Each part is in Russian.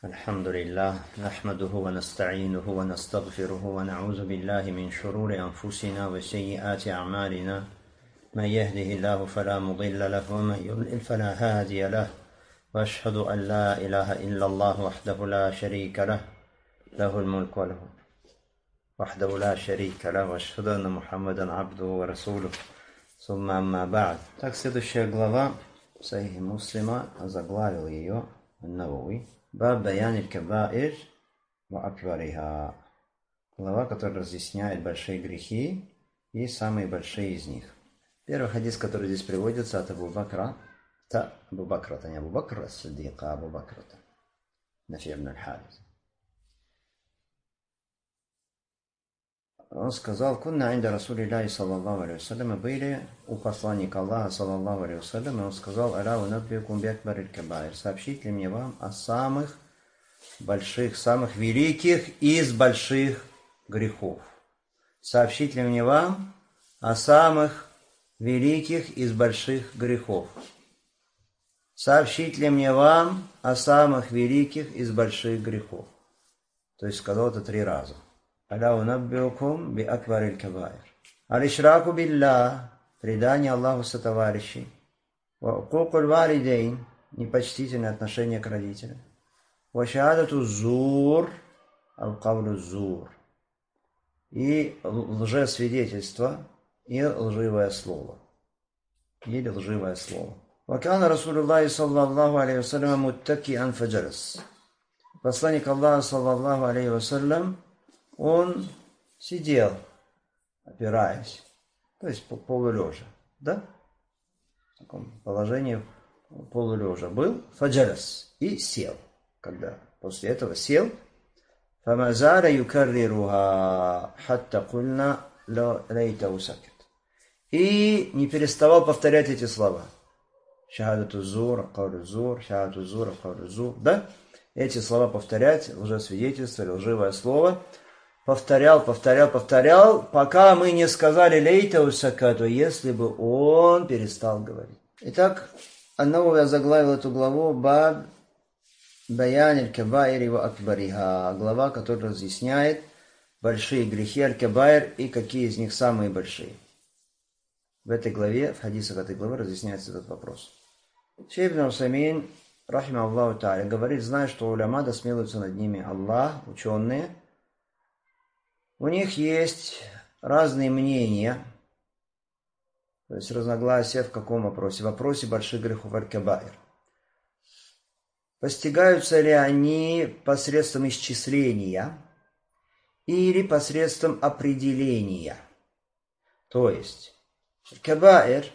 الحمد لله نحمده ونستعينه ونستغفره ونعوذ بالله من شرور أنفسنا وسيئات أعمالنا من يهده الله فلا مضل له ومن يضلل فلا هادي له وأشهد أن لا إله إلا الله وحده لا شريك له له الملك وله وحده لا شريك له وأشهد أن محمدا عبده ورسوله ثم أما بعد. Так, следующая глава Сахих Муслима, озаглавил ее Ан-Навави. Баб баян аль-кабаир ва акбариха. Глава, которая разъясняет большие грехи и самые большие из них. Первый хадис, который здесь приводится от Абу Бакра, не Абу Бакра Сиддика, а Абу Бакра Нафи ибн аль-Харис. Он сказал: «Кунна инда Расулиллахи саллаллаху алейхи вассалям». Мы были у посланника Аллаха саллаллаху алейхи вассалям, и он сказал: «Аля унаббиукум би акбариль кабаир». Сообщить ли мне вам о самых больших, самых великих из больших грехов? Сообщить ли мне вам о самых великих из больших грехов? Сообщить ли мне вам о самых великих из больших грехов? То есть сказал это 3 раза. «Аля унаббиукум би акбариль кабаир». Аль-ишраку билля, предание Аллаху сотоварищей. Ва укукуль валидейн, непочтительное отношение к родителям. Ва шахадату зур, аль-кавлю зур, и лжесвидетельство, и лживое слово. Или лживое слово. Ва кана Расулуллахи саллаллаху алейхи вассалям муттакиан фаджалас. Посланник Аллаха саллаллаху алейхи вассалям, он сидел, опираясь, то есть полулежа, да? В таком положении полулежа был, фаджалас, и сел. Когда после этого сел, фамазара юкаррируха хатта кульна лейтау сакет. И не переставал повторять эти слова. Шахадату зур, кавлю зур, шахадату зур, кавлю зур, да? Эти слова повторять, лжесвидетельство или лживое слово, повторял, пока мы не сказали лейтау сакату, если бы он перестал говорить. Итак, Ан-Навави озаглавил эту главу баб баян аль-кабаири ва акбариха. Глава, которая разъясняет большие грехи аль-кабаир и какие из них самые большие. В этой главе, в хадисах этой главы разъясняется этот вопрос. Шейх ибн Усаймин, рахима Аллаху та'аля, говорит: зная, что уляма, да смилуется над ними Аллах, ученые, у них есть разные мнения, то есть разногласия в каком вопросе? В вопросе больших грехов аль-кабаир. Постигаются ли они посредством исчисления или посредством определения? То есть, кабаир,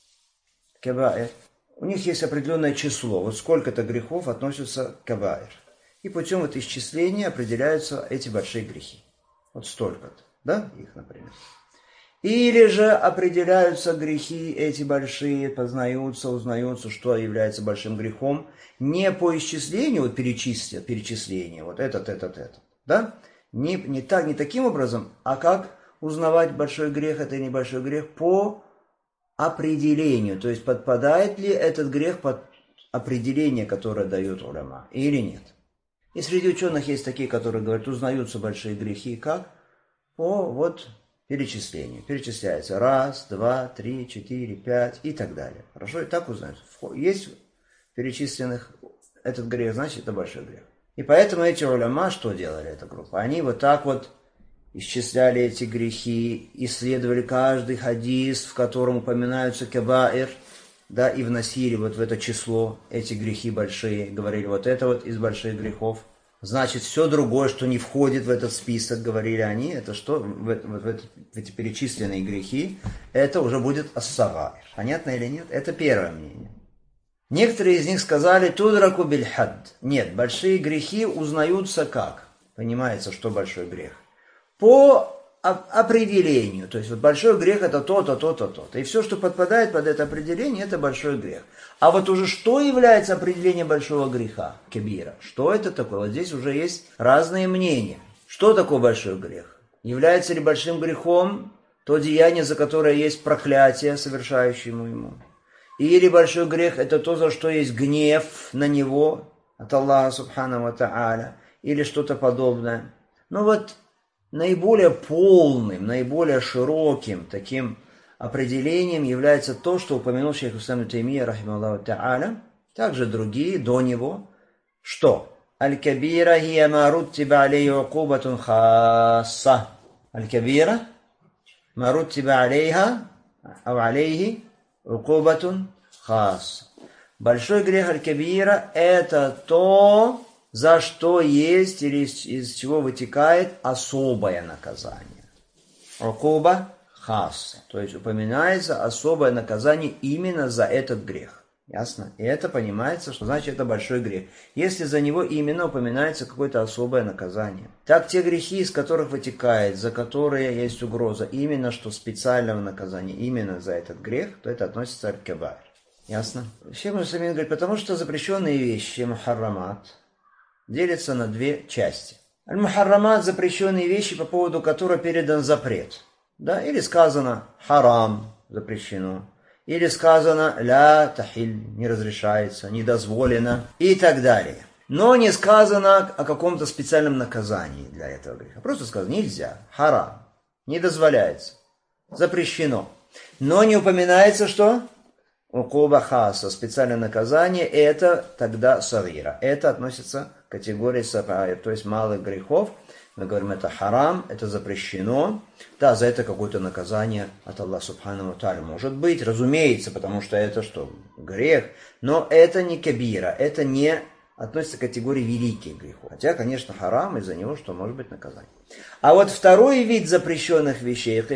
у них есть определенное число, вот сколько-то грехов относятся к кабаир. И путем этого исчисления определяются эти большие грехи. Вот столько-то, да, их, например. Или же определяются грехи эти большие, узнаются, что является большим грехом, не по исчислению, вот перечислению, вот этот, да, не таким образом, а как узнавать большой грех, это небольшой грех, по определению, то есть подпадает ли этот грех под определение, которое дает уляма, или нет. И среди ученых есть такие, которые говорят, узнаются большие грехи как? По вот перечислению. Перечисляется 1, 2, 3, 4, 5 и так далее. Хорошо, и так узнают. Есть перечисленных этот грех, значит, это большой грех. И поэтому эти уляма что делали, эта группа? Они вот так вот исчисляли эти грехи, исследовали каждый хадис, в котором упоминаются кабаир, да, и вносили вот в это число эти грехи большие, говорили, вот это вот из больших грехов. Значит, все другое, что не входит в этот список, говорили они, это что? В эти перечисленные грехи, это уже будет ас-сагаир. Понятно или нет? Это первое мнение. Некоторые из них сказали тудраку биль-хадд. Нет, большие грехи узнаются как? Понимается, что большой грех? По определению. То есть вот большой грех это то-то, то-то, то-то. И все, что подпадает под это определение, это большой грех. А вот уже что является определением большого греха, кабира? Что это такое? Вот здесь уже есть разные мнения. Что такое большой грех? Является ли большим грехом то деяние, за которое есть проклятие совершающему ему? Или большой грех это то, за что есть гнев на него, от Аллаха Субхану ва Тааля или что-то подобное. Но вот наиболее полным, наиболее широким таким определением является то, что упомянул шейх Ислам ибн Таймия, рахимахуллаху тааля, также другие до него, что аль-кабира хия ма руттиба алейхи укубатун хасса. Аль-кабира ма руттиба алейха ау алейхи укубатун хасса. Большой грех аль-кабира – это то, за что есть или из чего вытекает особое наказание. Укуба хасса, то есть упоминается особое наказание именно за этот грех. Ясно? И это понимается, что значит это большой грех. Если за него именно упоминается какое-то особое наказание. Так те грехи, из которых вытекает, за которые есть угроза именно что специального наказания, именно за этот грех, то это относится к кабаир. Ясно? Шейх Мусамин говорит, потому что запрещенные вещи, мухаррамат, делятся на две части. Аль-мухаррамат – запрещенные вещи, по поводу которых передан запрет. Да? Или сказано харам, запрещено. Или сказано ля тахиль, не разрешается, не дозволено и так далее. Но не сказано о каком-то специальном наказании для этого греха. Просто сказано нельзя, харам, не дозволяется, запрещено. Но не упоминается, что укуба хаса, специальное наказание, это тогда сагира. Это относится к категории сагаир, то есть малых грехов. Мы говорим, это харам, это запрещено. Да, за это какое-то наказание от Аллаха Субхану ва Тааля может быть, разумеется, потому что это что? Грех. Но это не кабира, это не относится к категории великих грехов. Хотя, конечно, харам, из-за него что может быть наказание. А вот второй вид запрещенных вещей, это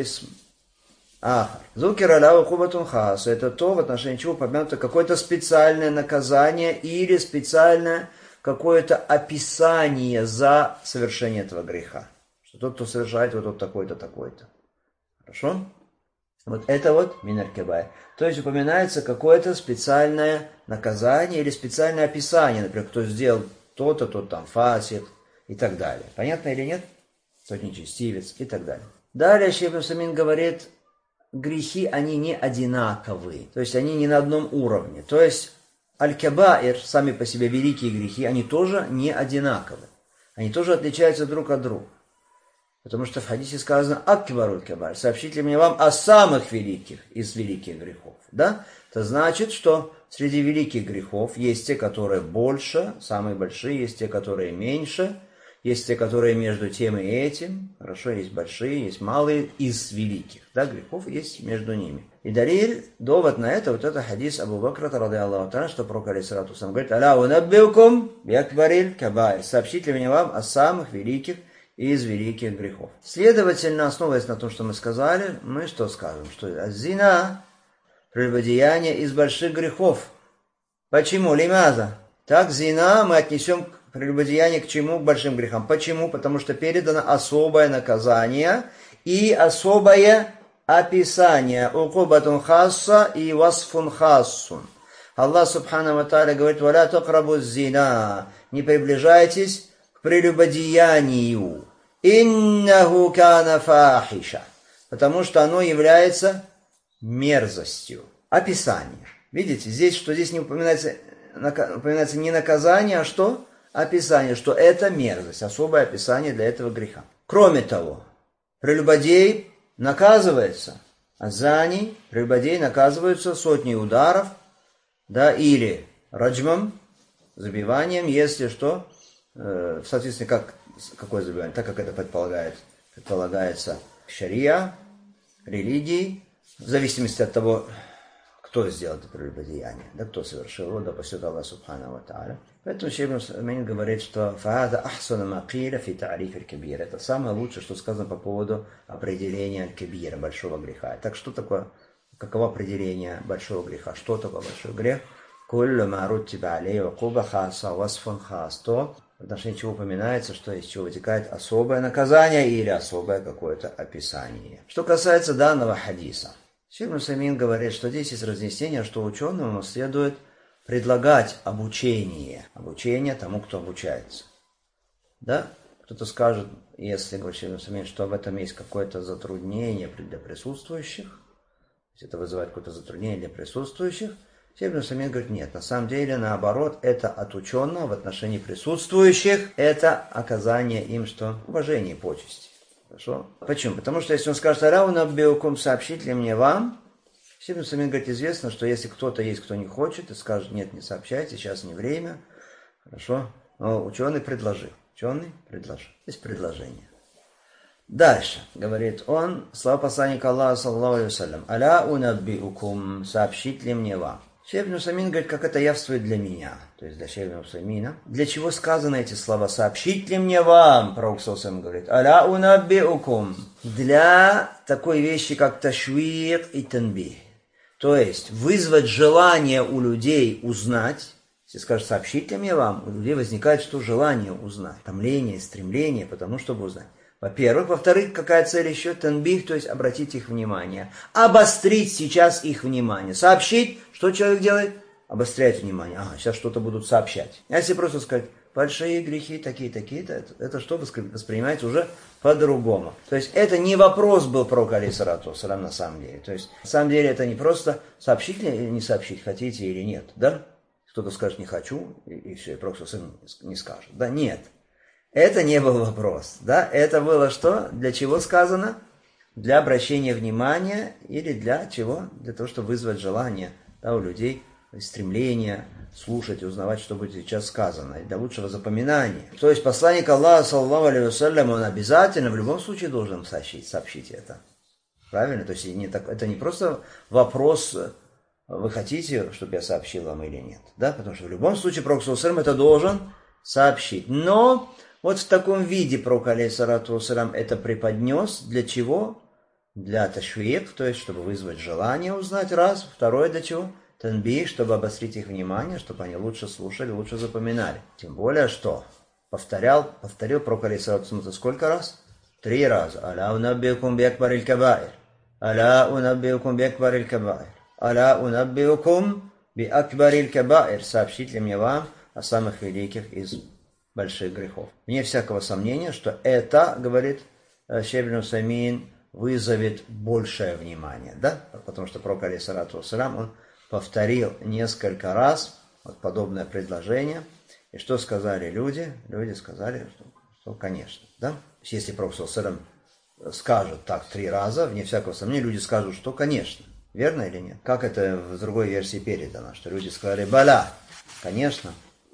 зукир аля укубатун хас, это то, в отношении чего упомянуто какое-то специальное наказание или специальное какое-то описание за совершение этого греха. Что тот, кто совершает вот такой-то, такой-то. Хорошо? Вот это вот миналь кабаир. То есть упоминается какое-то специальное наказание или специальное описание. Например, кто сделал то-то, тот там фасик и так далее. Понятно или нет? Тот нечестивец и так далее. Далее шейх Мусамин говорит, грехи, они не одинаковые. То есть они не на одном уровне. То есть аль-кабаир, сами по себе великие грехи, они тоже не одинаковы. Они тоже отличаются друг от друга. Потому что в хадисе сказано акбаруль кабаир. Сообщите мне вам о самых великих из великих грехов. Да? Это значит, что среди великих грехов есть те, которые больше, самые большие, есть те, которые меньше, есть те, которые между тем и этим. Хорошо, есть большие, есть малые из великих. Да, грехов есть между ними. И далиль, довод на это, вот это хадис Абу Бакра, ради Аллаху та'аля, что пророк алейхиссалату вассалям говорит, аля унаббиукум биакбариль кабаир. Сообщите мне вам о самых великих из великих грехов. Следовательно, основываясь на том, что мы сказали, мы что скажем? Что зина, прелюбодеяние из больших грехов. Почему? Лимаза. Так, зина мы отнесем прелюбодеяние к чему? К большим грехам. Почему? Потому что передано особое наказание и особое описание. Укубатун хасса и васфун хассун. Аллах Субхану ва Тааля говорит, валя такрабу зина. Не приближайтесь к прелюбодеянию. Иннаху кана фахиша. Потому что оно является мерзостью. Описание. Видите, здесь не упоминается не наказание, а что? Описание, что это мерзость, особое описание для этого греха. Кроме того, прелюбодей наказывается, азани, прелюбодей наказываются сотней ударов, да, или раджмом, забиванием, если что, соответственно, какое забивание? Так как это предполагается шария, религии, в зависимости от того, кто сделал это прелюбодеяние, да, кто совершил его, да посет Аллах Субхану ва Тааля. Поэтому шейх Мусамин говорит, что «Фаада ахсана ма киля фи та'риф аль-кабир». Это самое лучшее, что сказано по поводу определения аль-кабира, большого греха. Так что такое, каково определение большого греха? Что такое большой грех? «Куллю ма руттиба алейхи укуба хаса васфун хас». То, в отношении чего упоминается, что из чего вытекает особое наказание или особое какое-то описание. Что касается данного хадиса, шейх Мусамин говорит, что здесь есть разъяснение, что ученому следует предлагать обучение тому, кто обучается. Да? Кто-то скажет, если, говорит шейх Мусамин, что в этом есть какое-то затруднение для присутствующих, если это вызывает какое-то затруднение для присутствующих, Шейх ибн Усаймин говорит, нет, на самом деле, наоборот, это от ученого в отношении присутствующих, это оказание им, что уважение и почести. Хорошо? Почему? Потому что если он скажет, аля унаббиукум, сообщить ли мне вам? Шейх ибн Усаймин говорит, известно, что если кто-то есть, кто не хочет, и скажет, нет, не сообщайте, сейчас не время. Хорошо? Но ученый предложил. Есть предложение. Дальше, говорит он, слава посланника Аллаха, саллаллаху алейхи вассалям, аля унаббиукум, сообщить ли мне вам? Шейх ибн Усаймин говорит, как это явствует для меня, то есть для шейха ибн Усаймина. Для чего сказаны эти слова? Сообщить ли мне вам? Пророк саллаллаху говорит, аля унаббиукум. Для такой вещи, как ташвиq и танбих. То есть вызвать желание у людей узнать. Если скажут, сообщить ли мне вам, у людей возникает что желание узнать. Томление, стремление, потому чтобы узнать. Во-первых. Во-вторых, какая цель еще? Танбих, то есть обратить их внимание. Обострить сейчас их внимание. Сообщить, что человек делает? Обостряет внимание. Ага, сейчас что-то будут сообщать. А если просто сказать, большие грехи, такие-такие-то, это что воспринимается уже по-другому. То есть это не вопрос был про алейхиссалату вассалям на самом деле. То есть на самом деле это не просто сообщить или не сообщить, хотите или нет. Да? Кто-то скажет, не хочу, и все, и пророк не скажет. Да, нет. Это не был вопрос, да, это было что? Для чего сказано? Для обращения внимания или для чего? Для того, чтобы вызвать желание, да, у людей, стремление слушать и узнавать, что будет сейчас сказано, и для лучшего запоминания. То есть посланник Аллаха, саллаллаху алейхи вассалям, он обязательно в любом случае должен сообщить это. Правильно? То есть это не просто вопрос, вы хотите, чтобы я сообщил вам или нет, да, потому что в любом случае пророк саллаллаху алейхи вассалям это должен сообщить. Но вот в таком виде пророк алейхиссалату вассалям это преподнес. Для чего? Для ташвиq, то есть чтобы вызвать желание узнать, раз. Второе для чего? Танбих, чтобы обострить их внимание, чтобы они лучше слушали, лучше запоминали. Тем более, что повторил пророк алейхиссалату вассалям сколько раз? 3 раза. Аля унаббиукум би акбариль кабаир. Аля унаббиукум би акбариль кабаир. Аля унаббиукум би акбариль кабаир. Сообщить ли мне вам о самых великих из больших грехов. Вне всякого сомнения, что это, говорит шейх ибн Усаймин, вызовет большее внимание, да? Потому что пророк алейхиссалату вассалям, он повторил несколько раз вот подобное предложение. И что сказали люди? Люди сказали, что конечно, да? Если пророк саллаллаху алейхи вассалям скажет так 3 раза, вне всякого сомнения, люди скажут, что конечно. Верно или нет? Как это в другой версии передано, что люди сказали, баля, конечно,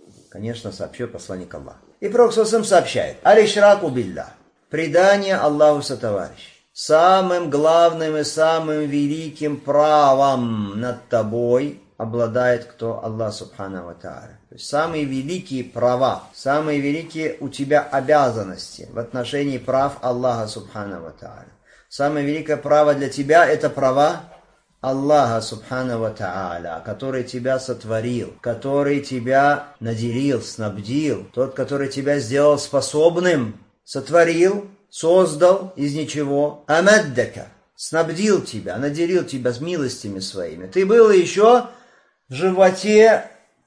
сообщил посланник Аллаха. И пророк саллаллаху сообщает, аль-ишраку билля, предание Аллаху сотоварищ. Самым главным и самым великим правом над тобой обладает кто? Аллах субхану ва тааля. То есть самые великие права, самые великие у тебя обязанности в отношении прав Аллаха субхану ва тааля. Самое великое право для тебя это права Аллаха субхану ва тааля, который тебя сотворил, который тебя наделил, снабдил, тот, который тебя сделал способным, сотворил, создал из ничего, амаддака, снабдил тебя, наделил тебя с милостями своими. Ты был еще в животе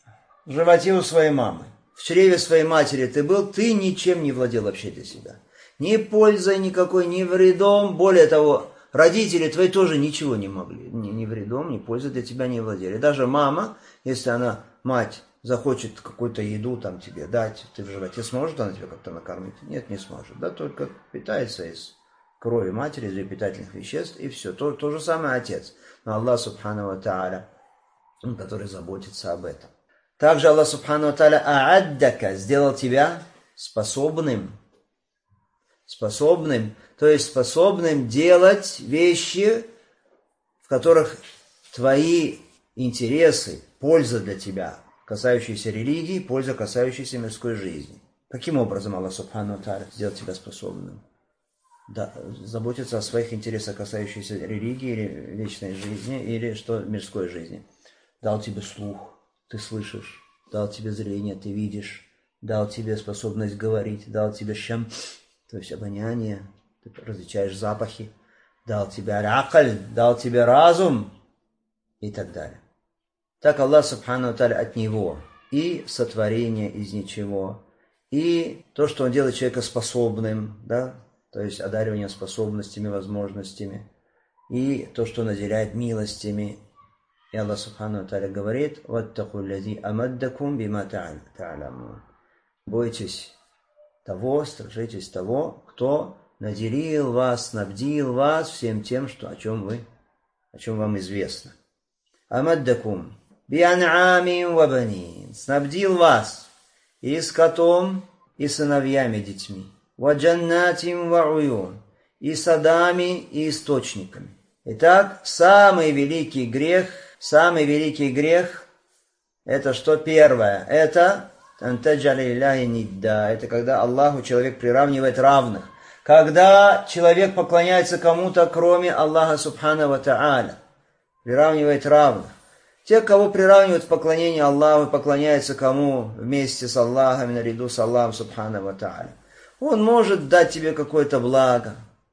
у своей мамы, в чреве своей матери ты ничем не владел вообще для себя. Ни пользой никакой, ни вредом, более того, родители твои тоже ничего не могли, ни вредом, ни пользой для тебя не владели. Даже мама, если она, мать, захочет какую-то еду там тебе дать, ты в животе, сможет она тебя как-то накормить? Нет, не сможет. Да, только питается из крови матери, из ее питательных веществ, и все. То же самое отец. Но Аллах субхану ва тааля, который заботится об этом. Также Аллах субхану ва тааля ааддака, сделал тебя способным, то есть способным делать вещи, в которых твои интересы, польза для тебя, касающиеся религии, польза, касающаяся мирской жизни. Каким образом Аллах субхану ва тааля сделал тебя способным? Да, заботиться о своих интересах, касающихся религии или вечной жизни, или что мирской жизни. Дал тебе слух, ты слышишь, дал тебе зрение, ты видишь, дал тебе способность говорить, дал тебе шам, то есть обоняние, ты различаешь запахи, дал тебе аль-акль, дал тебе разум и так далее. Так Аллах субхану ва тааля от него и сотворение из ничего, и то, что он делает человека способным, да, то есть одаривание способностями, возможностями, и то, что наделяет милостями, И Аллах Субхану ва Тааля говорит: «Ваттаку лази амаддакум бима та'алямун». Бойтесь того, страшитесь того, кто наделил вас, снабдил вас всем тем, о чем вам известно. Амаддакум биан'амин ва банин. Снабдил вас и скотом, и сыновьями, детьми. Ва джаннатин ва уюн. И садами, и источниками. Итак, самый великий грех, это что? Первое, это это когда Аллаху человек приравнивает равных. Когда человек поклоняется кому-то, кроме Аллаха Субхану ва Тааля, приравнивает равных. Те, кого приравнивают в поклонении Аллаху, поклоняются кому вместе с Аллахом, наряду с Аллахом Субхану ва Тааля. Он может дать тебе какое-то благо.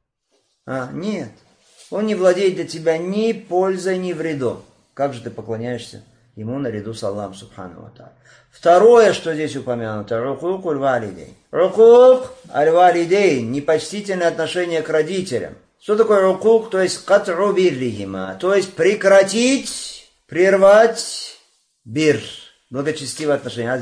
Нет. Он не владеет для тебя ни пользой, ни вредом. Как же ты поклоняешься ему наряду с Аллахом Субхану ва Тааля? Второе, что здесь упомянуто, рукук аль-валидейн. Рукук аль-валидейн, непочтительное отношение к родителям. Что такое рукук? То есть кат'у биррихима, то есть прекратить, прервать бир, благочестивое отношение.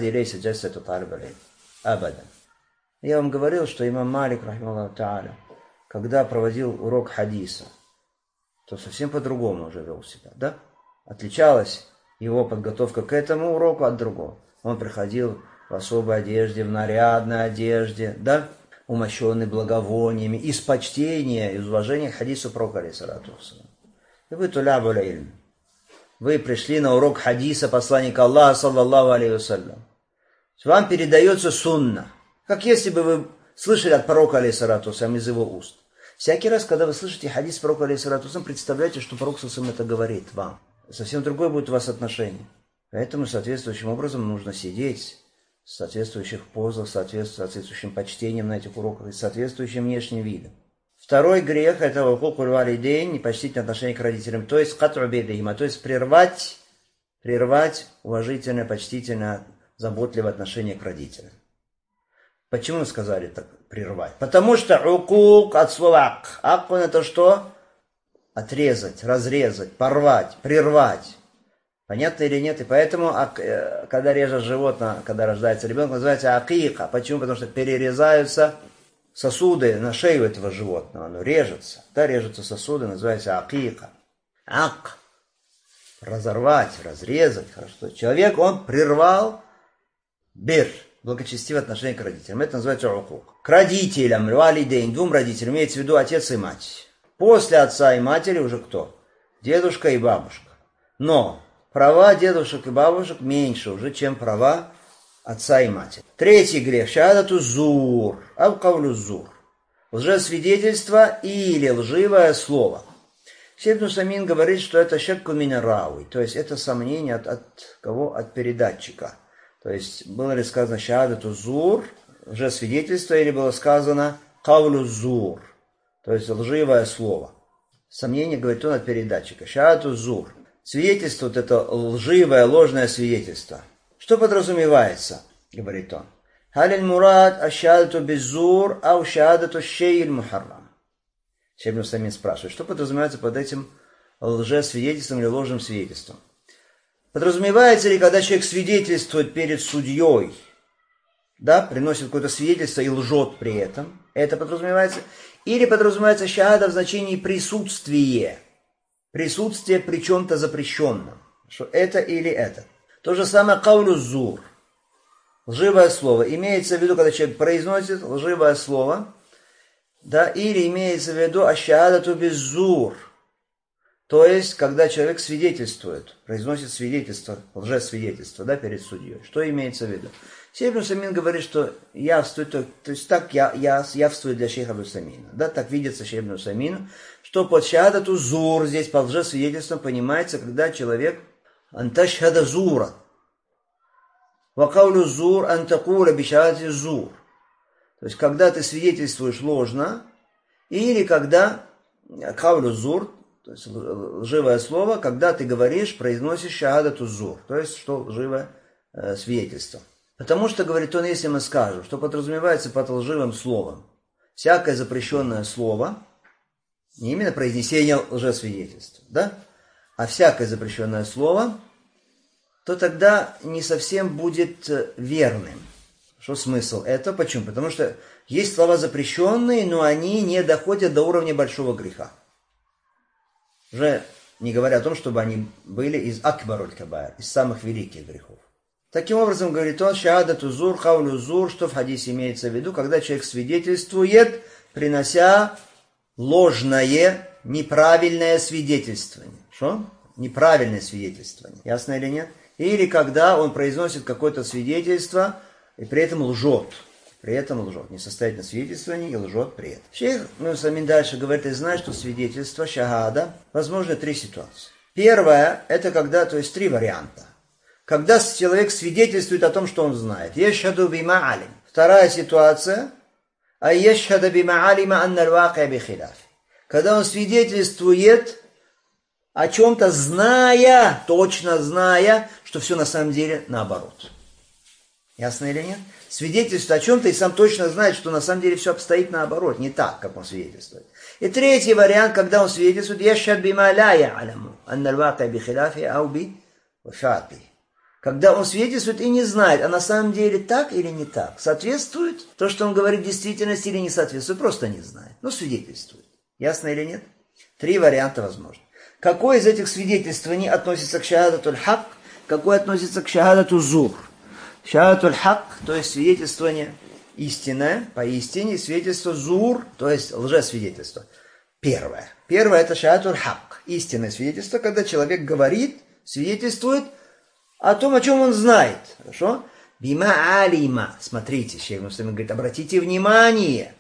Абадан. Я вам говорил, что имам Малик, рахимахуллаху тааля, когда проводил урок хадиса, то совсем по-другому уже вел себя, да? Отличалась его подготовка к этому уроку от другого. Он приходил в особой одежде, в нарядной одежде, да? Умощенный благовониями, из почтения, из уважения к хадису пророка, алейхиссалату вассалам. И вы тулябуль ильм. Вы пришли на урок хадиса посланника Аллаха, саллаллаху алейхи вассалям. Вам передается сунна, как если бы вы слышали от пророка, алейхиссалату вассалам, из его уст. Всякий раз, когда вы слышите хадис пророка, алейхиссалату вассалам, представляете, что пророк саллаллаху это говорит вам. Совсем другое будет у вас отношение. Поэтому соответствующим образом нужно сидеть в соответствующих позах, соответствующим почтением на этих уроках и соответствующим внешним видом. Второй грех – это хукуль валидейн, непочтительное отношение к родителям, то есть кат'у биррихима, то есть прервать уважительное, почтительное, заботливое отношение к родителям. Почему сказали так прервать? Потому что укук от слова ак. Ак – это что? Отрезать, разрезать, порвать, прервать. Понятно или нет? И поэтому, когда режет животное, когда рождается ребенок, называется акика. Почему? Потому что перерезаются сосуды на шею этого животного. Оно режется. Да, режутся сосуды, называется акика. Ак. Разорвать, разрезать. Хорошо. Человек, он прервал бир. Благочестивое отношение к родителям. Это называется укук. К родителям, валидейн, двум родителям, имеется в виду отец и мать. После отца и матери уже кто? Дедушка и бабушка. Но права дедушек и бабушек меньше уже, чем права отца и матери. Третий грех. Шахадату зур. Абкавлю зур. Лжесвидетельство или лживое слово. Шейх Ибн Усаймин говорит, что это шакку мин рауи. То есть это сомнение от кого? От передатчика. То есть было ли сказано шахадату зур, лжесвидетельство, или было сказано кавлю зур. То есть лживое слово. Сомнение, говорит он, от передатчика. Шахадату зур. Свидетельство, вот это лживое, ложное свидетельство. Что подразумевается, говорит он? Халиль мурад ашадату беззур, ау шадату шейль мухаррам. Шейх Ибн Усаймин спрашивает, что подразумевается под этим лжесвидетельством или ложным свидетельством? Подразумевается ли, когда человек свидетельствует перед судьей, да, приносит какое-то свидетельство и лжет при этом, это подразумевается? Или подразумевается шахада в значении присутствие? Присутствие при чем-то запрещенном. Что это или это. То же самое каулю зур. Лживое слово. Имеется в виду, когда человек произносит лживое слово, да, или имеется в виду ашадату беззур. То есть, когда человек свидетельствует, произносит свидетельство, лжесвидетельство, да, перед судьей. Что имеется в виду? Шейх Ибн Усаймин говорит, что явствует, то есть так явствует для шейха Ибн Усаймина. Да, так видится шейх Ибн Усаймину, что под шахадату зур, здесь под лжесвидетельством понимается, когда человек анташхада зура. Вакаулю зур антакула бишахадати зур. То есть, когда ты свидетельствуешь ложно, или когда каулю зур, то есть лживое слово, когда ты говоришь, произносишь шахадату зур, то есть что лживое свидетельство. Потому что, говорит он, если мы скажем, что подразумевается под лживым словом, всякое запрещенное слово, не именно произнесение лжесвидетельства, да, а всякое запрещенное слово, то тогда не совсем будет верным. Что смысл? Это почему? Потому что есть слова запрещенные, но они не доходят до уровня большого греха. Уже не говоря о том, чтобы они были из акбаруль кабаир, из самых великих грехов. Таким образом, говорит он, шахадату зур, хаулю зур, что в хадисе имеется в виду, когда человек свидетельствует, принося ложное, неправильное свидетельствование. Что? Неправильное свидетельствование. Ясно или нет? Или когда он произносит какое-то свидетельство и при этом лжет. При этом лжет. Несостоятельное свидетельствование и лжет при этом. Шейх Мусамин дальше говорит, и знает, что свидетельство, шахада, возможно, 3 ситуации. Первое, это когда, то есть 3 варианта. Когда человек свидетельствует о том, что он знает. Ешхаду бима алим. Вторая ситуация, а ешхаду бима алима анна аль-вакия бихиляфи. Когда он свидетельствует о чем-то, зная, точно зная, что все на самом деле наоборот. Ясно или нет? Свидетельствует о чем-то и сам точно знает, что на самом деле все обстоит наоборот, не так, как он свидетельствует. И третий вариант, когда он свидетельствует, яшхад бима ла я'ламу, анна аль-вакия бихиляфи ау би вафати. Когда он свидетельствует и не знает, а на самом деле так или не так, соответствует то, что он говорит в действительности или не соответствует, просто не знает, но свидетельствует. Ясно или нет? 3 варианта возможны. Какое из этих свидетельствований относится к шахадатуль хак, какое относится к шахадату зур? Шахадатуль хак, то есть свидетельствование истинное, поистине, свидетельство зур, то есть лжесвидетельство. Первое это шахадатуль хак, истинное свидетельство, когда человек говорит, свидетельствует о том, о чем он знает. Хорошо? Бима алима. Смотрите, Шейх Мусамин говорит, обратите внимание,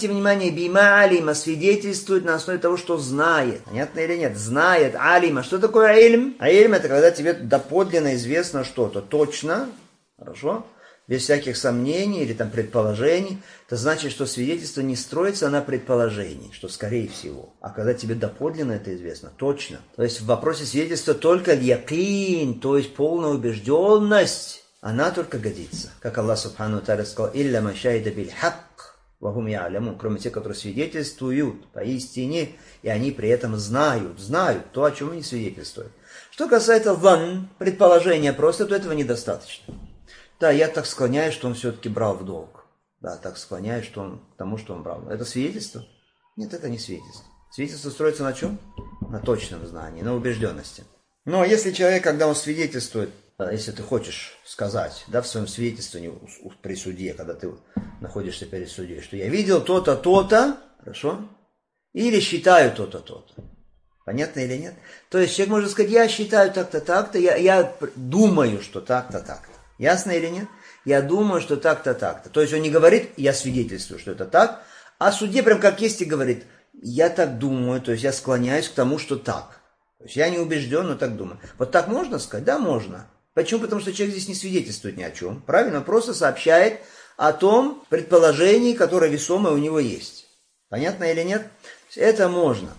бима алима свидетельствует на основе того, что знает. Понятно или нет? Знает, алима. Что такое ильм? А ильм это когда тебе доподлинно известно что-то. Точно, хорошо? Без всяких сомнений или там предположений. Это значит, что свидетельство не строится на предположении, что скорее всего. А когда тебе доподлинно это известно, точно. То есть в вопросе свидетельства только якин, то есть полная убежденность. Она только годится. Как Аллах Субхану Тааля сказал, «Илля ма шахида биль хак, ва хум я'лямун», кроме тех, которые свидетельствуют поистине, и они при этом знают то, о чем они свидетельствуют. Что касается ван, предположения просто, то этого недостаточно. Да, я так склоняюсь, что он все-таки брал в долг. Да, так склоняюсь, что он к тому, что он брал. Это свидетельство? Нет, это не свидетельство. Свидетельство строится на чем? На точном знании, на убежденности. Но если человек, когда он свидетельствует, если ты хочешь сказать, да, в своем свидетельстве при суде, когда ты находишься перед судьей, что я видел то-то, то-то, хорошо, или считаю то-то, то-то. Понятно или нет? То есть человек может сказать, я считаю так-то, так-то, я думаю, что так-то, так-то. Ясно или нет? Я думаю, что так-то, так-то. То есть он не говорит, я свидетельствую, что это так, а судья прям как есть и говорит, я так думаю, то есть я склоняюсь к тому, что так. То есть я не убежден, но так думаю. Вот так можно сказать? Да, можно. Почему? Потому что человек здесь не свидетельствует ни о чем. Правильно? Он просто сообщает о том предположении, которое весомое у него есть. Понятно или нет? Это можно.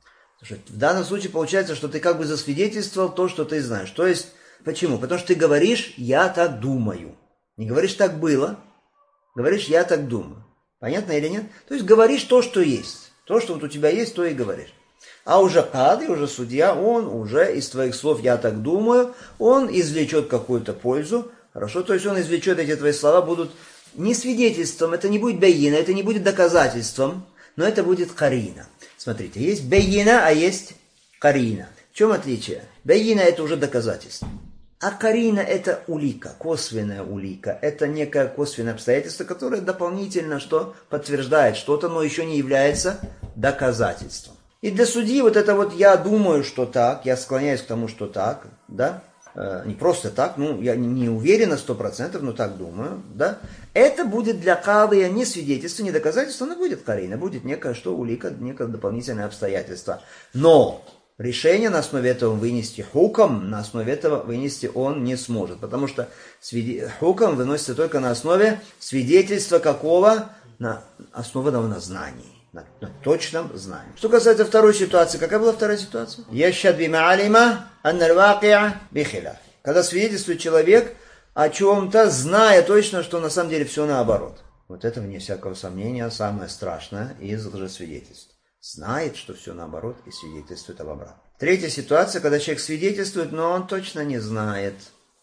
В данном случае получается, что ты как бы засвидетельствовал то, что ты знаешь. То есть, почему? Потому что ты говоришь, я так думаю. Не говоришь, так было. Говоришь, я так думаю. Понятно или нет? То есть, говоришь то, что есть. То, что вот у тебя есть, то и говоришь. А уже кади, уже судья, он уже из твоих слов «я так думаю», он извлечет какую-то пользу. Хорошо? То есть он извлечет, эти твои слова будут не свидетельством, это не будет бейина, это не будет доказательством, но это будет карина. Смотрите, есть бейина, а есть карина. В чем отличие? Бейина – это уже доказательство. А карина – это улика, косвенная улика. Это некое косвенное обстоятельство, которое дополнительно что подтверждает что-то, но еще не является доказательством. И для судьи вот это вот «я думаю, что так», «я склоняюсь к тому, что так», да, не просто так, ну, я не уверен на 100%, но так думаю, да, это будет для кадия не свидетельство, не доказательство, но будет карина, будет некая что улика, некое дополнительное обстоятельство. Но решение на основе этого вынести хукам, на основе этого вынести он не сможет, потому что хукам выносится только на основе свидетельства какого? Основанного на знании. На точном знании. Что касается второй ситуации, какая была вторая ситуация? Яшхад бима алима анна аль-вакия бихиляф. Когда свидетельствует человек о чем-то, зная точно, что на самом деле все наоборот. Вот это, вне всякого сомнения, самое страшное из лжесвидетельств. Знает, что все наоборот, и свидетельствует об обратном. Третья ситуация, когда человек свидетельствует, но он точно не знает,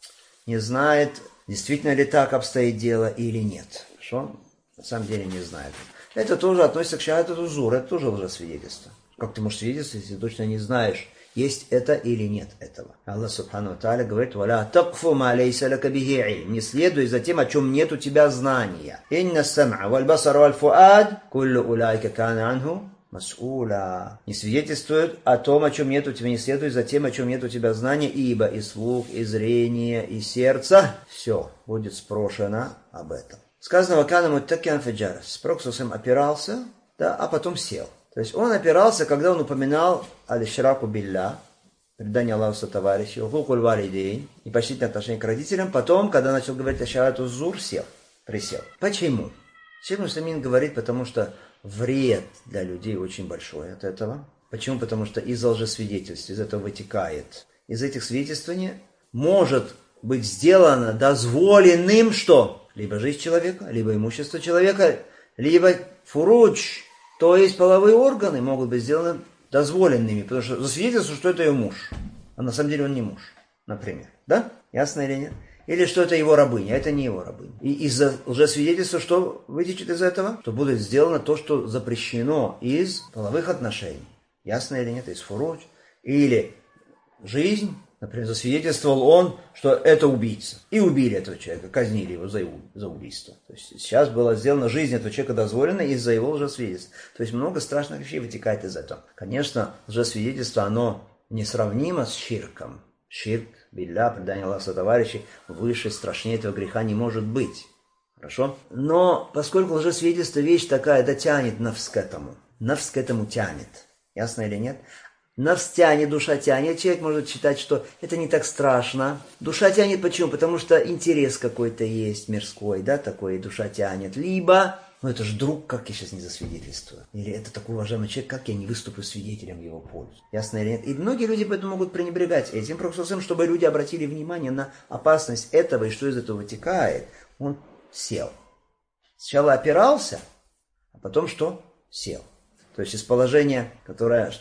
действительно ли так обстоит дело или нет. Хорошо? На самом деле не знает. Это тоже относится к шахадату зур, это тоже лжесвидетельство. Как ты можешь свидетельствовать, если точно не знаешь, есть это или нет этого? Аллах Субхану Тааля говорит: «Валя такфу ма лейса лака бихи илм». Не следуй за тем, о чем нет у тебя знания. «Инна сам'a валь басар валь фуад куллу улайка кана анху мас'уля». Не свидетельствует о том, о чем нет у тебя, не следуй за тем, о чем нет у тебя знания, ибо и слух, и зрение, и сердце, все будет спрошено об этом. Сказано: «Вакана муттакиан фаджарас». Пророк опирался, да, а потом сел. То есть он опирался, когда он упоминал аль-ишраку билля, предание Аллаху сотоварищу, хукуль валидейн, непочтительное отношение к родителям. Потом, когда начал говорить о шахадату зур, сел, присел. Почему? Шейх Мусамин говорит, потому что вред для людей очень большой от этого. Почему? Потому что из лжесвидетельств, из этого вытекает. Из этих свидетельствований может быть сделано дозволенным что? Либо жизнь человека, либо имущество человека, либо фурудж, то есть половые органы могут быть сделаны дозволенными, потому что засвидетельствует, что это ее муж, а на самом деле он не муж, например. Да? Ясно или нет? Или что это его рабыня, а это не его рабыня. И из-за лжесвидетельства что вытечет из этого? Что будет сделано то, что запрещено из половых отношений. Ясно или нет? Из фурудж. Или жизнь. Например, засвидетельствовал он, что это убийца. И убили этого человека, казнили его за убийство. То есть сейчас была сделана жизнь этого человека дозволена из-за его лжесвидетельства. То есть много страшных вещей вытекает из этого. Конечно, лжесвидетельство, оно несравнимо с ширком. Ширк, билля, предание Аллаху сотоварищей, выше, страшнее этого греха не может быть. Хорошо? Но поскольку лжесвидетельство вещь такая, это тянет нафс к этому. Нафс к этому тянет. Ясно или нет? Нафс тянет, душа тянет. Человек может считать, что это не так страшно. Душа тянет почему? Потому что интерес какой-то есть мирской, да, такой, душа тянет. Либо, это же друг, как я сейчас не засвидетельствую. Или это такой уважаемый человек, как я не выступлю свидетелем в его пользу. Ясно или нет? И многие люди поэтому могут пренебрегать этим, просто чтобы люди обратили внимание на опасность этого и что из этого вытекает. Он сел. Сначала опирался, а потом что? Сел. То есть из положения, которое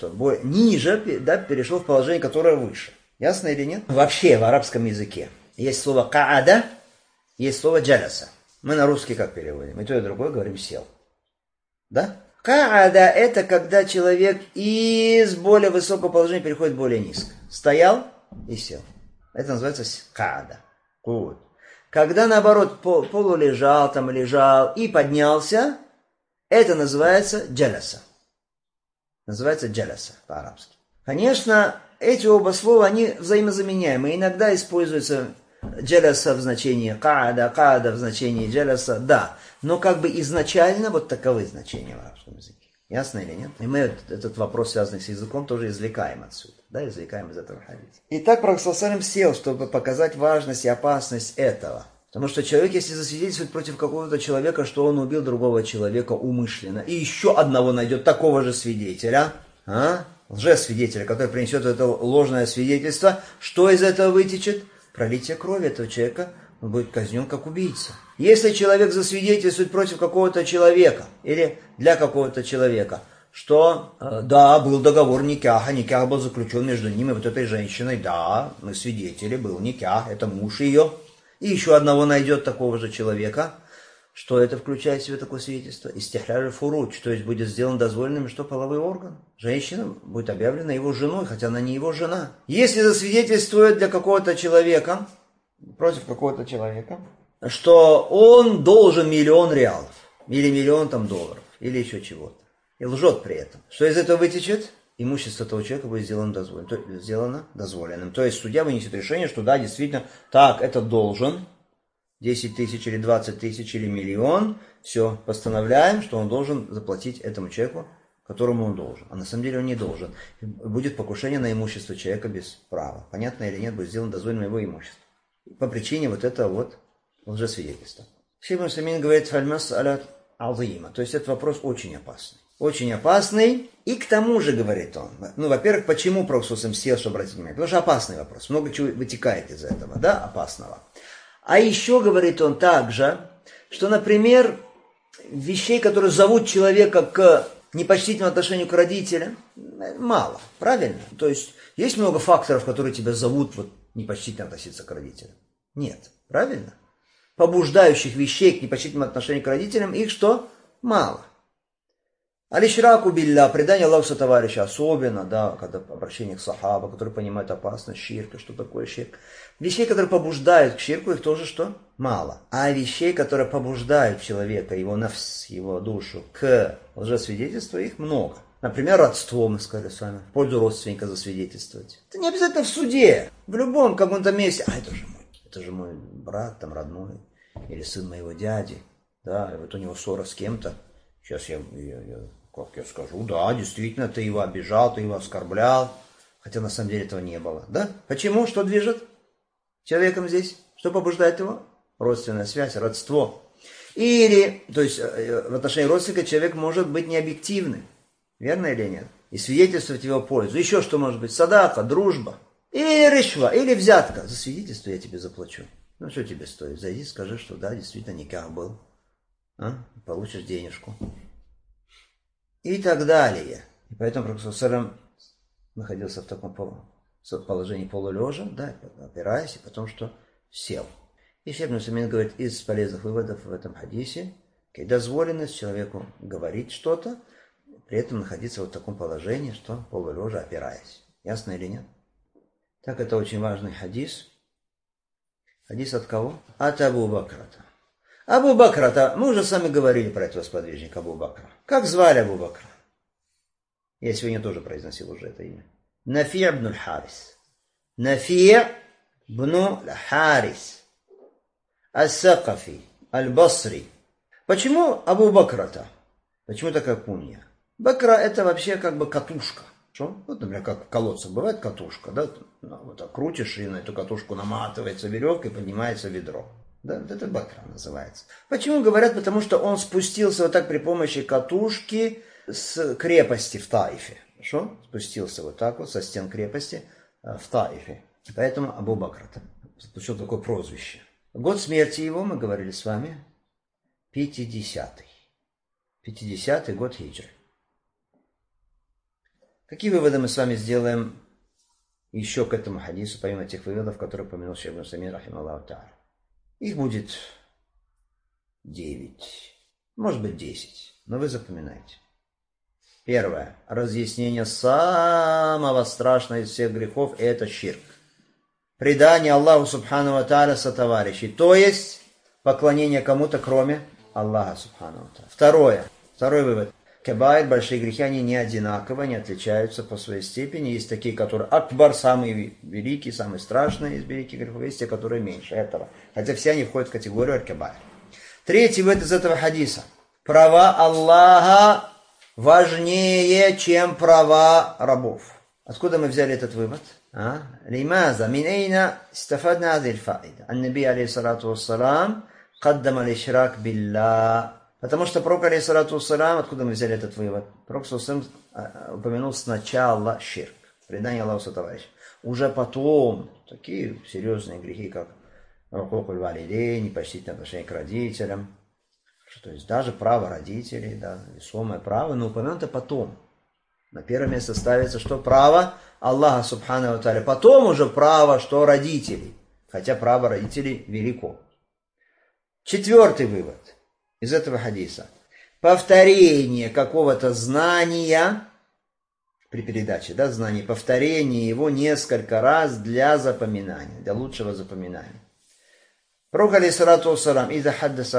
ниже, да, перешел в положение, которое выше. Ясно или нет? Вообще в арабском языке есть слово каада, есть слово джаласа. Мы на русский как переводим? И то, и другое говорим сел. Да? Каада – это когда человек из более высокого положения переходит в более низкое. Стоял и сел. Это называется каада. Вот. Когда наоборот полулежал, лежал и поднялся, это называется джаласа. Называется джаласа по-арабски. Конечно, эти оба слова, они взаимозаменяемы. Иногда используется джаласа в значении каада в значении джаласа, да. Но как бы изначально вот таковы значения в арабском языке. Ясно или нет? И мы этот вопрос, связанный с языком, тоже извлекаем отсюда. Да, извлекаем из этого хадиса. Итак, Пророк ﷺ сел, чтобы показать важность и опасность этого. Потому что человек, если засвидетельствует против какого-то человека, что он убил другого человека умышленно, и еще одного найдет такого же свидетеля, лжесвидетеля, который принесет это ложное свидетельство, что из этого вытечет? Пролитие крови этого человека, он будет казнен как убийца. Если человек засвидетельствует против какого-то человека, или для какого-то человека, что, да, был договор никяха, никях был заключен между ним и вот этой женщиной, да, мы свидетели, был никях, это муж ее, и еще одного найдет такого же человека, что это включает в себя такое свидетельство? Истихляр фурудж, то есть будет сделан дозволенным, что половой орган. Женщина будет объявлена его женой, хотя она не его жена. Если засвидетельствует для какого-то человека, против какого-то человека, что он должен 1 000 000 реалов, или 1 000 000 долларов, или еще чего-то, и лжет при этом, что из этого вытечет? Имущество этого человека будет сделано дозволенным. То есть судья вынесет решение, что да, действительно, так, это должен, 10 тысяч или 20 тысяч или 1 000 000, все, постановляем, что он должен заплатить этому человеку, которому он должен. А на самом деле он не должен. Будет покушение на имущество человека без права. Понятно или нет, будет сделано дозволенным его имущество. По причине вот этого вот лжесвидетельства. Шейх Мусамин говорит, фальмас аля азима. То есть этот вопрос очень опасный. Очень опасный. И к тому же, говорит он, во-первых, почему Пророк сел, чтобы обратить внимание? Потому что опасный вопрос. Много чего вытекает из этого, да, опасного. А еще, говорит он также, что, например, вещей, которые зовут человека к непочтительного отношения к родителям мало, правильно? То есть есть много факторов, которые тебя зовут вот непочтительно относиться к родителям? Нет, правильно? Побуждающих вещей к непочтительному отношению к родителям их что? Мало. Алишраку билля, предание Аллаху сотоварища, особенно, да, когда обращение к сахаба, которые понимают опасность ширка, что такое ширк. Вещей, которые побуждают к ширку, их тоже что? Мало. А вещей, которые побуждают человека, его нафс, его душу к лжесвидетельству, их много. Например, родство, мы сказали с вами, в пользу родственника засвидетельствовать. Это не обязательно в суде, в любом каком-то месте. Это же мой брат, там, родной, или сын моего дяди, да, и вот у него ссора с кем-то. Сейчас как я скажу, да, действительно, ты его обижал, ты его оскорблял, хотя на самом деле этого не было, да? Почему? Что движет человеком здесь? Что побуждает его? Родственная связь, родство. Или, то есть, в отношении родственника человек может быть необъективным, верно или нет? И свидетельствовать в его пользу. Еще что может быть? Садака, дружба. Или ришва, или взятка. За свидетельство я тебе заплачу. Ну, что тебе стоит? Зайди, скажи, что да, действительно, никак был. Получишь денежку. И так далее. И поэтому Пророк ﷺ находился в таком положении полулежа, да, опираясь, и потом что сел. И Шейх Ибн Усаймин говорит, из полезных выводов в этом хадисе, дозволенность человеку говорить что-то, при этом находиться вот в таком положении, что полулежа опираясь. Ясно или нет? Так, это очень важный хадис. Хадис от кого? От Абу Бакрата. Абу Бакрата, мы уже с вами говорили про этого сподвижника Абу Бакра. Как звали Абу Бакра? Я сегодня тоже произносил уже это имя. Нафи' ибн аль-Харис. Нафи' ибн аль-Харис. Ас-Сакафи. Аль-Басри. Почему Абу Бакрата? Почему такая кунья? Бакра это вообще как бы катушка. Что? Вот, например, как в колодцах бывает катушка, да? Вот так крутишь, и на эту катушку наматывается веревка и поднимается ведро. Да, это бакра называется. Почему говорят? Потому что он спустился вот так при помощи катушки с крепости в Таифе. Хорошо? Спустился вот так вот со стен крепости в Таифе. Поэтому Абу Бакрата получил такое прозвище. Год смерти его, мы говорили с вами, 50-й. 50-й год хиджры. Какие выводы мы с вами сделаем еще к этому хадису, помимо тех выводов, которые упомянул Шейх Ибн Усаймин, рахимахуллаху та'аля? Их будет 9, может быть 10, но вы запоминайте. Первое. Разъяснение самого страшного из всех грехов – это ширк. Предание Аллаху Субхану ва Тааля сотоварищей, то есть поклонение кому-то, кроме Аллаха Субхану ва Тааля. Второй вывод. Кабаир, большие грехи, они не одинаковы, не отличаются по своей степени. Есть такие, которые акбар, самые великие, самые страшные из великих грехов, есть те, которые меньше этого. Хотя все они входят в категорию аль-кабаир. Третий вывод из этого хадиса. Права Аллаха важнее, чем права рабов. Откуда мы взяли этот вывод? Лимаза мин эйна стафадна азиль фаида. Ан-Наби алейхиссалату вассалам каддам аль-ишрак билля. Потому что Пророк, алейхиссалату вассалам, откуда мы взяли этот вывод? Пророк упомянул сначала ширк, предание Аллаху сотоварища. Уже потом такие серьезные грехи, как рукукуль валидей, непочтительное отношение к родителям. То есть даже право родителей, да, весомое право, но упомянуто потом. На первое место ставится, что право Аллаха Субхану ва Тааля. Потом уже право, что родителей. Хотя право родителей велико. Четвертый вывод из этого хадиса. Повторение какого-то знания при передаче, да, знания, повторение его несколько раз для запоминания, для лучшего запоминания. Пророк, алейхиссалату вассалам, иза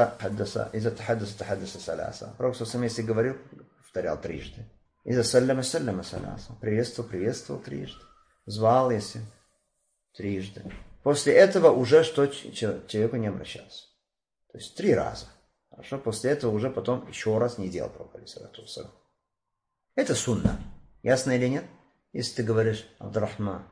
тахаддаса саляса. Пророк, если говорил, повторял трижды. Иза саляма саляса. Приветствовал трижды. Звал, если трижды. После этого уже что человеку не обращался. То есть 3 раза. Хорошо, после этого уже потом еще раз не делал Пророк, алейхиссалату вассалам. Это сунна. Ясно или нет? Если ты говоришь Абдурахман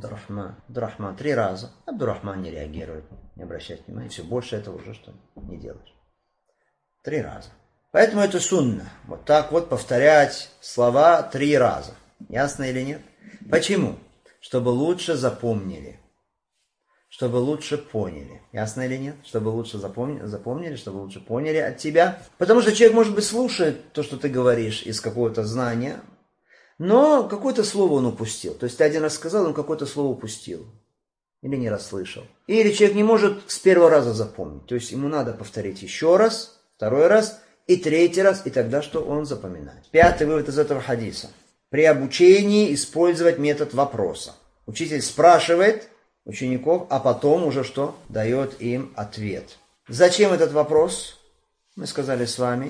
3 раза, Абдурахман не реагирует, не обращает внимания, все, больше этого уже что не делаешь. 3 раза. Поэтому это сунна. Вот так вот повторять слова 3 раза. Ясно или нет? Почему? Чтобы лучше запомнили. чтобы лучше поняли. Ясно или нет? Чтобы лучше запомнили, чтобы лучше поняли от тебя. Потому что человек, может быть, слушает то, что ты говоришь из какого-то знания, но какое-то слово он упустил. То есть ты один раз сказал, он какое-то слово упустил. Или не расслышал. Или человек не может с первого раза запомнить. То есть ему надо повторить еще раз, второй раз и третий раз, и тогда что он запоминает. Пятый вывод из этого хадиса. При обучении использовать метод вопроса. Учитель спрашивает учеников, а потом уже что? Дает им ответ. Зачем этот вопрос? Мы сказали с вами.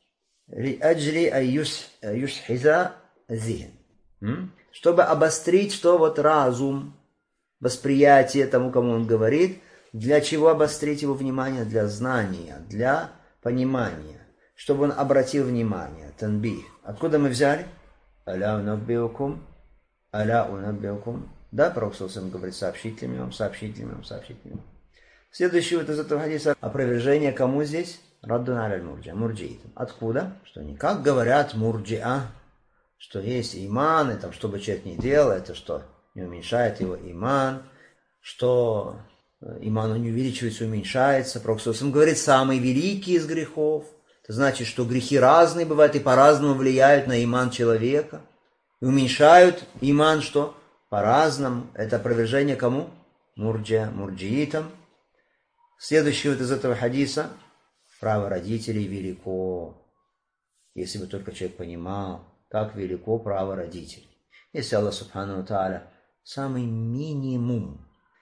Чтобы обострить, что вот разум, восприятие тому, кому он говорит. Для чего обострить его внимание? Для знания, для понимания. Чтобы он обратил внимание. Танбих. Откуда мы взяли? Аля унаббиукум. Аля унаббиукум. Да, Пророк говорит, сообщите мне вам. Следующий вот из этого хадиса опровержение кому здесь? Раддун аль мурджиа, мурджиитам. Откуда? Что не как говорят мурджиа, что есть иман, и там, что бы человек ни делал, это что? Не уменьшает его иман, что иман он не увеличивается, уменьшается. Пророк говорит, самый великий из грехов. Это значит, что грехи разные бывают и по-разному влияют на иман человека. И уменьшают иман что? По-разному. Это опровержение кому? Мурджиитам. Следующий вот из этого хадиса. Право родителей велико. Если бы только человек понимал, как велико право родителей. Если Аллах Субхану Тааля самый минимум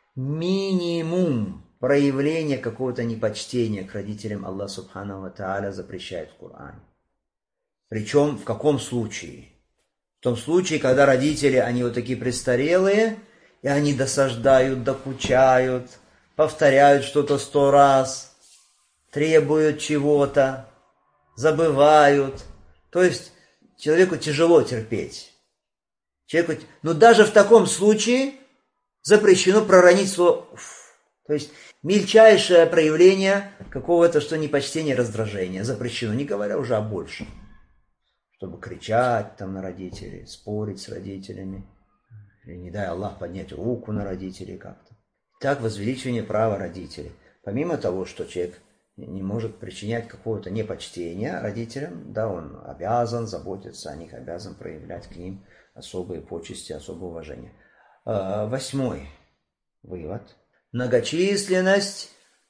проявления какого-то непочтения к родителям Аллах Субхану Тааля запрещает в Коране. Причем в каком случае? В том случае, когда родители, они вот такие престарелые, и они досаждают, докучают, повторяют что-то 100 раз, требуют чего-то, забывают. То есть человеку тяжело терпеть. Но даже в таком случае запрещено проронить слово «уф». То есть мельчайшее проявление какого-то что непочтения, раздражения запрещено, не говоря уже о большем. Чтобы кричать там на родителей, спорить с родителями, или не дай Аллах поднять руку на родителей как-то. Так возвеличивание права родителей. Помимо того, что человек не может причинять какого-то непочтения родителям, да, он обязан заботиться о них, обязан проявлять к ним особые почести, особое уважение. 8 вывод. Многочисленность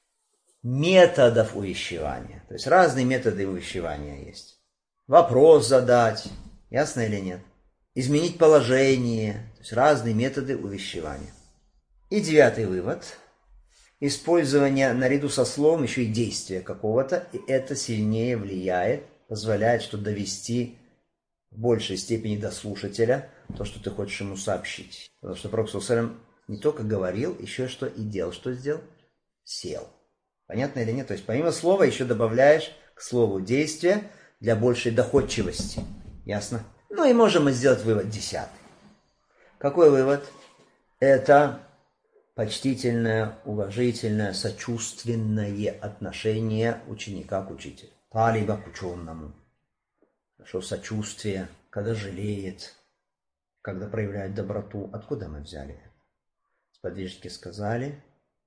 методов увещевания. То есть разные методы увещевания есть. Вопрос задать, ясно или нет? Изменить положение, то есть разные методы увещевания. И 9 вывод. Использование наряду со словом еще и действия какого-то, и это сильнее влияет, позволяет что довести в большей степени до слушателя то, что ты хочешь ему сообщить. Потому что Пророк не только говорил, еще что и делал. Что сделал? Сел. Понятно или нет? То есть помимо слова еще добавляешь к слову действия для большей доходчивости. Ясно? Ну и можем мы сделать вывод 10. Какой вывод? Это почтительное, уважительное, сочувственное отношение ученика к учителю. Талиба к ученому. Что сочувствие, когда жалеет, когда проявляет доброту. Откуда мы взяли это? Сподвижники сказали,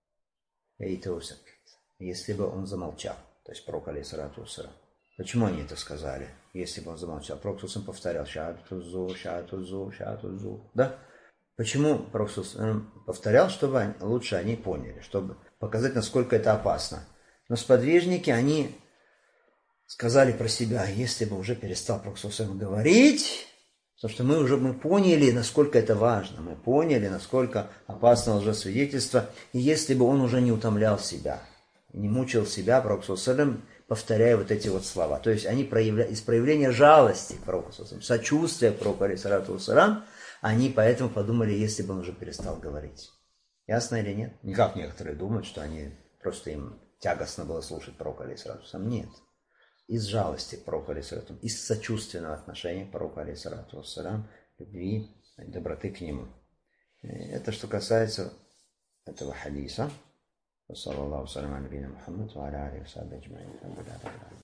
если бы он замолчал. То есть пророк алейхиссалату вассалям. Почему они это сказали, если бы он замолчал? Пророк повторял шаатузу. Да? Почему Пророк повторял, чтобы лучше они поняли, чтобы показать, насколько это опасно. Но сподвижники, они сказали про себя, если бы уже перестал Пророк говорить, потому что мы поняли, насколько это важно, мы поняли, насколько опасно лжесвидетельство, и если бы он уже не утомлял себя, не мучил себя, Пророк повторяя вот эти вот слова. То есть они из проявления жалости к Пророку, сочувствия к Пророку, они поэтому подумали, если бы он уже перестал говорить. Ясно или нет? Не как некоторые думают, что они просто им тягостно было слушать Пророка, нет. Из жалости к Пророку, из сочувственного отношения к Пророку, любви, доброты к нему. Это что касается этого хадиса. وصلى الله وسلم على نبينا محمد وعلى آله وصحبه أجمعين.